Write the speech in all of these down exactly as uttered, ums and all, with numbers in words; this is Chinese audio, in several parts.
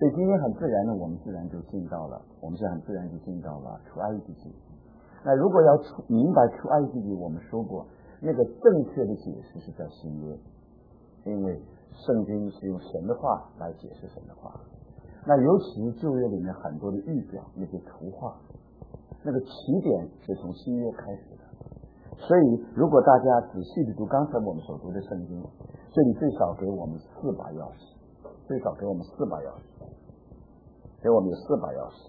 所以今天很自然的，我们自然就进到了，我们是很自然就进到了出埃及记。那如果要出明白出埃及记，我们说过，那个正确的解释是在新约，因为圣经是用神的话来解释神的话。那尤其旧约里面很多的预表，那些图画，那个起点是从新约开始的。所以如果大家仔细的读刚才我们所读的圣经，这里最少给我们四把钥匙，最少给我们四把钥匙，给我们有四把钥匙，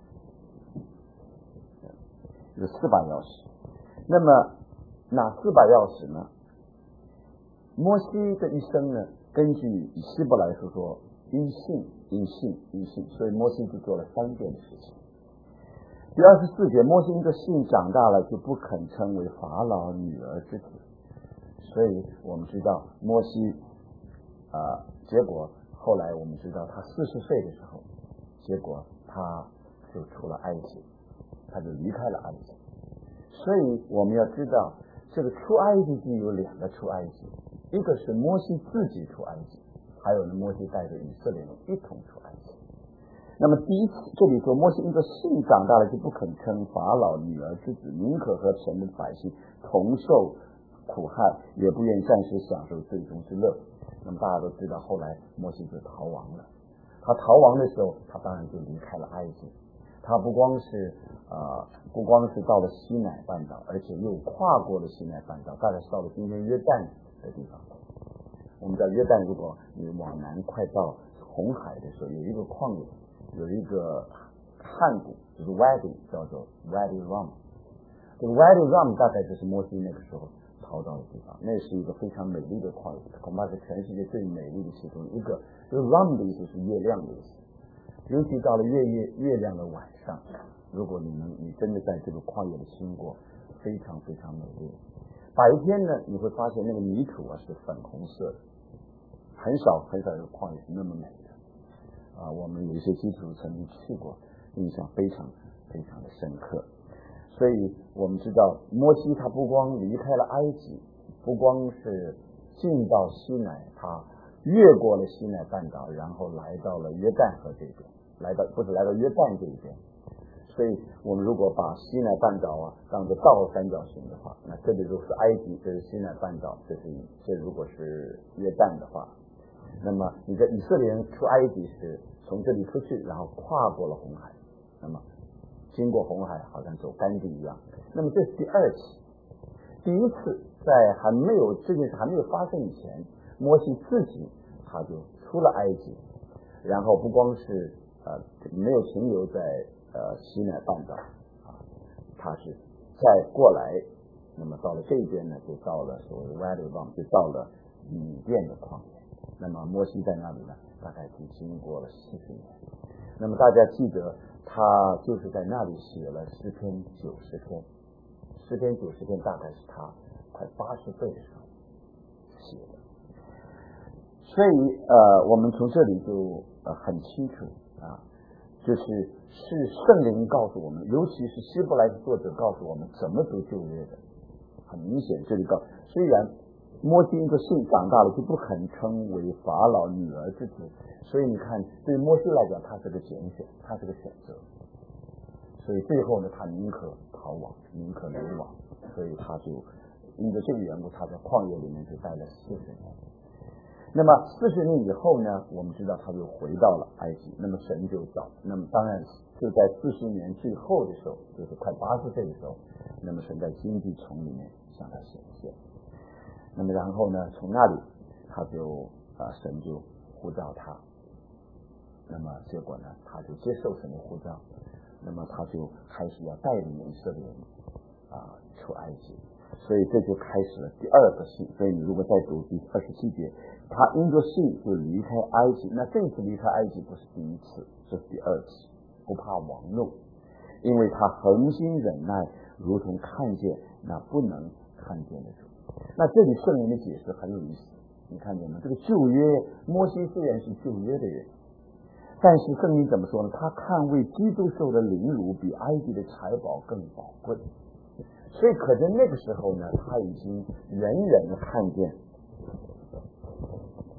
有四把钥匙。那么哪四把钥匙呢？摩西的一生呢，根据希伯来书说，因信因信因信，所以摩西就做了三件事情。第二十四节，摩西因着信长大了，就不肯称为法老女儿之子。所以我们知道摩西啊、呃，结果后来我们知道他四十岁的时候，结果他就出了埃及，他就离开了埃及。所以我们要知道，这个出埃及记有两个出埃及，一个是摩西自己出埃及，还有呢摩西带着以色列人一同出埃及。那么第一次这里说摩西因着信长大了，就不肯称法老女儿之子，宁可和神的百姓同受苦害，也不愿暂时享受最终之乐。那么大家都知道，后来摩西就逃亡了。他逃亡的时候，他当然就离开了埃及。他不光是呃不光是到了西乃半岛，而且又跨过了西乃半岛，大概是到了今天约旦的地方。我们在约旦，如果你往南快到红海的时候，有一个旷野，有一个汉谷，就是 Wadi， 叫做 Wadi Rum。这个 Wadi Rum 大概就是摩西那个时候逃到的地方，那是一个非常美丽的旷野，恐怕是全世界最美丽的其中一个。这个 Rum 的意思是月亮的意思，尤其到了月月月亮的晚上，如果你能你真的在这个旷野的经过，非常非常美丽。白天呢，你会发现那个泥土啊是粉红色的，很少很少有旷野是那么美的啊。我们有一些基督徒曾经去过，印象非常非常的深刻。所以我们知道摩西他不光离开了埃及，不光是进到西乃，他越过了西乃半岛，然后来到了约旦河这边，来到不是来到约旦这一边。所以我们如果把西乃半岛啊当作倒三角形的话，那这里如果是埃及，这是西乃半岛，这是这如果是约旦的话，那么你在以色列人出埃及是从这里出去，然后跨过了红海，那么经过红海好像走干地一样。那么这是第二次，第一次在还没有这件事还没有发生以前，摩西自己他就出了埃及，然后不光是呃没有停留在呃西乃半岛啊，他是再过来，那么到了这边呢，就到了所谓的 Wadi Rum， 就到了米甸的旷野。那么摩西在那里呢，大概就经过了四十年。那么大家记得，他就是在那里写了诗篇九十篇，诗篇九十篇大概是他快八十岁的时候写的。所以呃，我们从这里就呃很清楚啊，就是是圣灵告诉我们，尤其是希伯来的作者告诉我们怎么读旧约的。很明显，这里告虽然摩西因着信长大了，就不肯称为法老女儿之子，所以你看，对摩西来讲，他是个拣选，他是个选择，所以最后呢，他宁可逃亡，宁可流亡，所以他就因着这个缘故，他在旷野里面就待了四十年。那么四十年以后呢，我们知道他就回到了埃及，那么神就找，那么当然就在四十年最后的时候，就是快八十岁的时候，那么神在荆棘丛里面向他显现。那么然后呢，从那里他就啊、呃、神就呼召他，那么结果呢，他就接受神的呼召，那么他就开始要带领以色列人啊、呃、出埃及，所以这就开始了第二个信。所以你如果再读第二十七节，他因着信就离开埃及。那这次离开埃及不是第一次，这是第二次，不怕王怒，因为他恒心忍耐，如同看见那不能看见的主。那这里圣灵的解释很有意思，你看见吗？这个旧约，摩西虽然是旧约的人，但是圣灵怎么说呢？他看为基督受的凌辱比埃及的财宝更宝贵，所以可见那个时候呢，他已经远远的看见，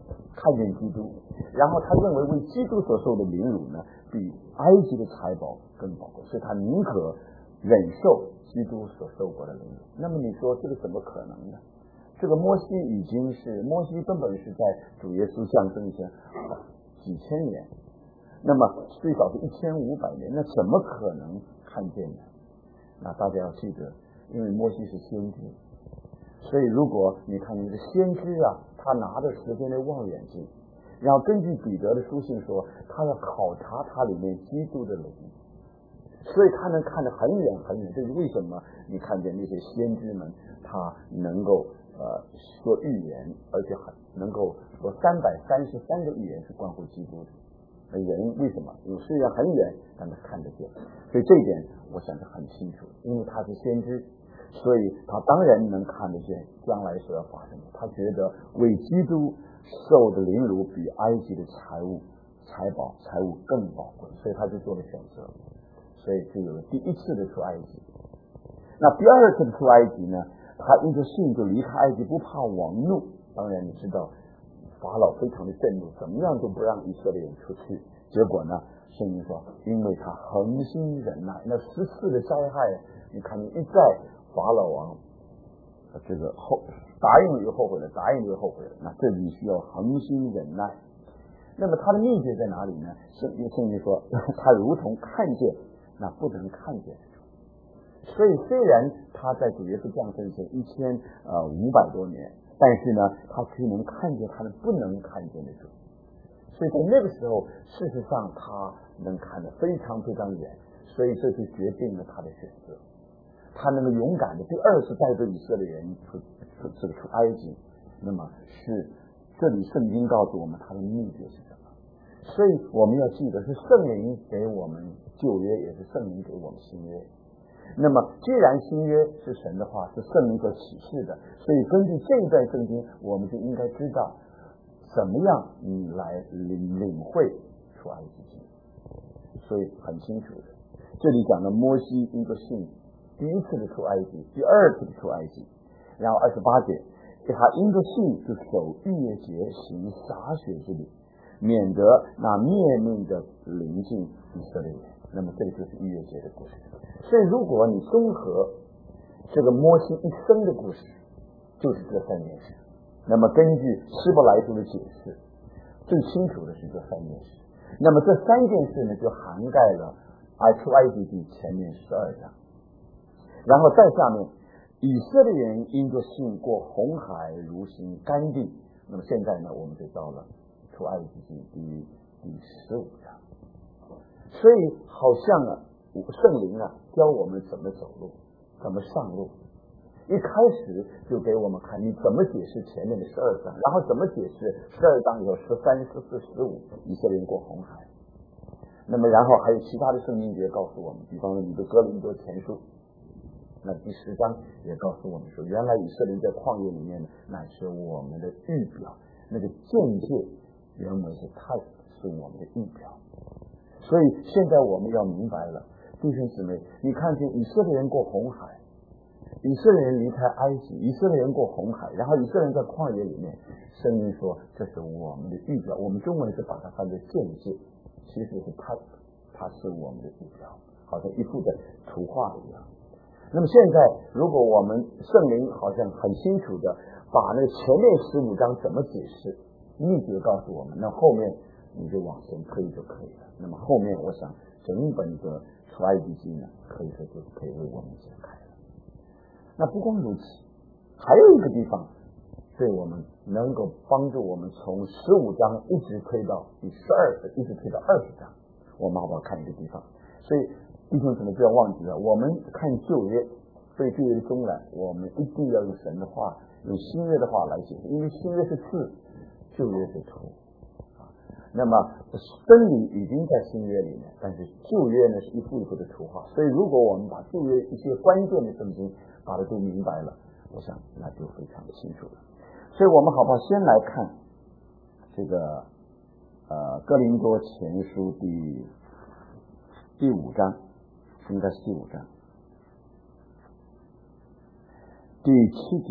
看见基督，然后他认为为基督所受的凌辱呢，比埃及的财宝更宝贵，所以他宁可忍受基督所受过的凌辱。那么你说这个怎么可能呢？这个摩西已经是摩西根本是在主耶稣降生以前几千年，那么最少是一千五百年，那怎么可能看见呢？那大家要记得，因为摩西是先知，所以如果你看你的先知啊，他拿着时间的望远镜，然后根据彼得的书信说，他要考察它里面基督的灵，所以他能看得很远很远。这是为什么你看见那些先知们，他能够呃说预言，而且很能够说三百三十三个预言是关乎基督的。人为什么？因为虽然很远，但他看得见，所以这一点我想是很清楚。因为他是先知，所以他当然能看得见将来所要发生的。他觉得为基督受的凌辱比埃及的财物、财宝、财物更宝贵，所以他就做了选择。所以就有了第一次的出埃及。那第二次的出埃及呢？他因着信就离开埃及，不怕王怒。当然你知道法老非常的震怒，怎么样都不让以色列人出去。结果呢，圣经说，因为他恒心忍耐，那十次的灾害，你看你一再法老王这个后答应了又后悔了，答应了又后悔了，那这里需要恒心忍耐。那么他的秘诀在哪里呢？圣圣经说，他如同看见那不能看见的主。所以虽然他在主耶稣降生前一千呃五百多年，但是呢，他却能看见他们不能看见的主。所以在那个时候，事实上他能看得非常非常远，所以这就决定了他的选择。他能够勇敢的第二次带着以色列人出出这个出埃及，那么是这里圣经告诉我们他的秘诀是什么？所以我们要记得，是圣灵给我们旧约，也是圣灵给我们新约。那么既然新约是神的话，是圣灵所启示的，所以根据这一段圣经，我们就应该知道怎么样你来领领会出埃及记。所以很清楚的，这里讲的摩西因着信第一次的出埃及，第二次的出埃及，然后二十八节，他因着信就守逾越节，行洒血之礼，免得那灭命的临近以色列人。那么这个就是逾越节的故事。所以如果你综合这个摩西一生的故事，就是这三件事。那么根据希伯来书的解释，最清楚的是这三件事。那么这三件事呢，就涵盖了埃出埃及记前面十二章。然后再下面，以色列人因着信过红海如行干地。那么现在呢，我们就到了出埃及记第第十五章。所以好像啊，圣灵啊教我们怎么走路，怎么上路。一开始就给我们看你怎么解释前面的十二章，然后怎么解释十二章有十三、十四、十五，以色列人过红海。那么然后还有其他的圣经节告诉我们，比方说你的哥林多前书，那第十章也告诉我们说，原来以色列在旷野里面呢，乃是我们的预表，那个境界原文是太是我们的预表。所以现在我们要明白了，弟兄姊妹，你看见以色列人过红海，以色列人离开埃及，以色列人过红海，然后以色列人在旷野里面，圣经说这是我们的预表，我们中文是把它翻作见解，其实是它它是我们的预表，好像一幅的图画一样。那么现在如果我们圣灵好像很清楚的把那个前面十五章怎么解释秘诀告诉我们，那后面你就往前推就可以了。那么后面我想整本的出埃及记呢，可以说就可以为我们解开了。那不光如此，还有一个地方对我们能够帮助我们从十五章一直推到第十二一直推到二十章。我们好不好看一个地方？所以弟兄姊妹不要忘记了，我们看旧约，对旧约的中览，我们一定要用神的话，用新约的话来解释，因为新约是字，旧约是图。那么真理已经在新约里面，但是旧约呢是一幅一幅的图画。所以如果我们把旧约一些关键的圣经把它都明白了，我想那就非常的清楚了。所以我们好不好先来看这个呃哥林多前书第第五章，应该是第五章第七节，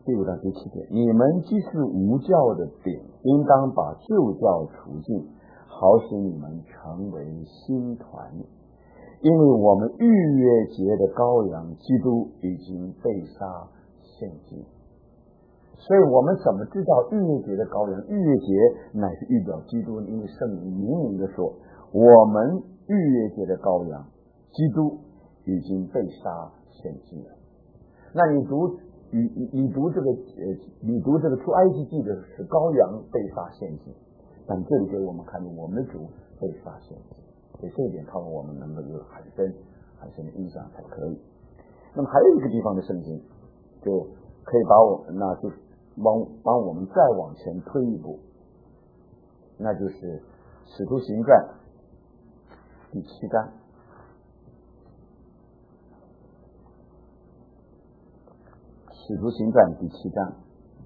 第五章第七节，你们既是无教的饼，应当把旧教除尽，好使你们成为新团。因为我们逾越节的羔羊基督已经被杀献祭。所以我们怎么知道逾越节的羔羊？逾越节乃是预表基督，因为圣经明明的说，我们逾越节的羔羊基督已经被杀献祭了。那你读你你你读这个呃，你读这个出埃及记的是羔羊被杀献祭，但这里给我们看到我们的主被杀献祭，所以这一点靠我们能够有很深很深的印象才可以。那么还有一个地方的圣经，就可以把我那就帮帮我们再往前推一步，那就是使徒行传第七章。使徒行传第七章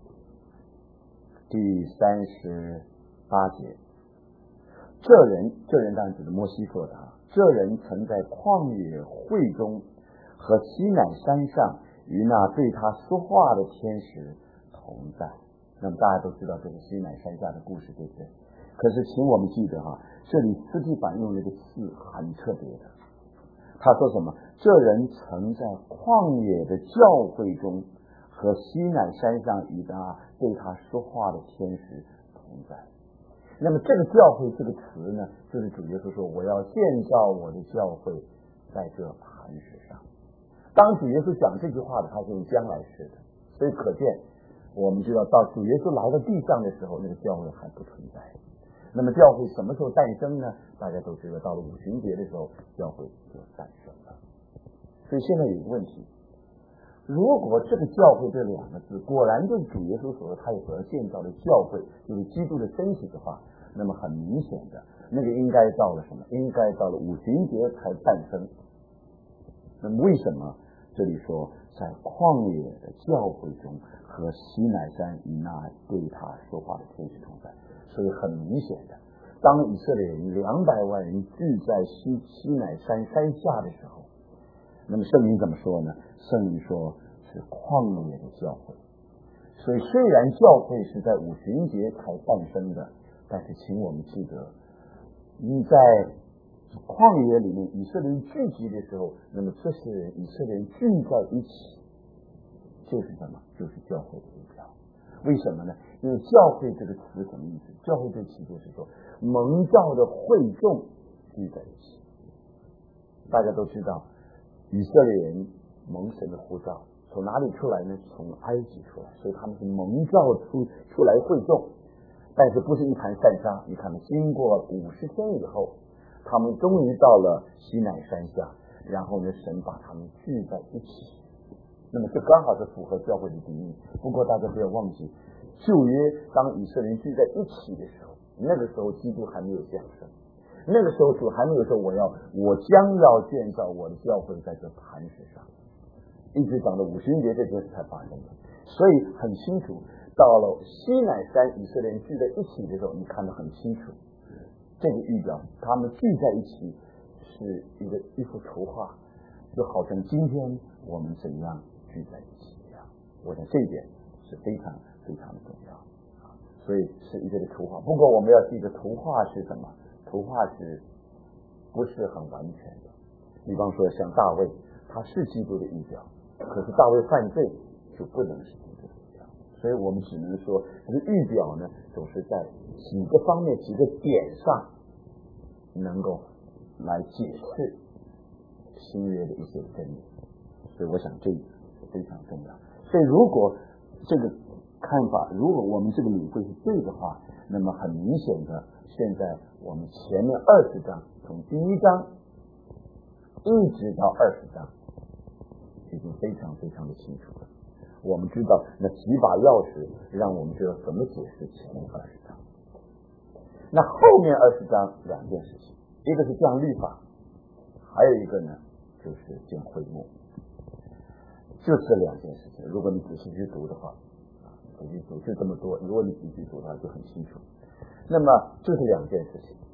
第三十八节，这人这人当然指的摩西说的啊，这人曾在旷野会中和西乃山上与那对他说话的天使同在。那么大家都知道这个西乃山下的故事，对不对？可是请我们记得哈、啊，这里司提反用那个字很特别的，他说什么？这人曾在旷野的教会中和西乃山上与他对他说话的天使同在。那么这个教会这个词呢，就是主耶稣说我要建造我的教会在这磐石上。当主耶稣讲这句话的，他是用将来式的，所以可见我们知道到主耶稣来到地上的时候，那个教会还不存在。那么教会什么时候诞生呢？大家都知道，到了五旬节的时候，教会就诞生了。所以现在有一个问题，如果这个教会这两个字果然就是主耶稣所说他所要建造的教会，就是基督的身体的话，那么很明显的那个应该到了什么？应该到了五旬节才诞生。那么为什么这里说在旷野的教会中和西乃山与那对他说话的天使同在？所以很明显的，当以色列人两百万人聚在西西乃山山下的时候，那么圣经怎么说呢？圣经说是旷野的教会。所以虽然教会是在五旬节才诞生的，但是请我们记得，你在旷野里面以色列人聚集的时候，那么这些人以色列人聚在一起，就是什么？就是教会的预表。为什么呢？因为教会这个词什么意思？教会这个词就是说蒙召的会众聚在一起。大家都知道以色列人蒙神的呼召从哪里出来呢？从埃及出来，所以他们是蒙召出出来会众，但是不是一盘散沙。你看，经过五十天以后，他们终于到了西乃山下，然后呢，神把他们聚在一起。那么这刚好是符合教会的定义。不过大家不要忘记，旧约当以色列人聚在一起的时候，那个时候基督还没有降生，那个时候主还没有说我要我将要建造我的教会在这磐石上，一直讲到五旬节这件事才发生的。所以很清楚，到了西乃山以色列人聚在一起的时候，你看得很清楚，这个预表他们聚在一起是一个一幅图画，就好像今天我们怎样聚在一起一样。我想这一点是非常非常的重要，所以是一个的图画。不过我们要记得图画是什么？图画是不是很完全的？比方说像大卫，他是基督的预表，可是大卫犯罪就不能是基督的预表。所以我们只能说这个预表呢，总是在几个方面几个点上能够来解释新约的一些真理。所以我想这是非常重要。所以如果这个看法，如果我们这个领会是对的话，那么很明显的，现在我们前面二十章，从第一章一直到二十章，已经非常非常的清楚了。我们知道那几把钥匙，让我们知道怎么解释前面二十章。那后面二十章两件事情，一个是降律法，还有一个呢就是建会幕，就这两件事情。如果你仔细去读的话，仔细读就这么多，如果你仔细读的话就很清楚。那么这是两件事情。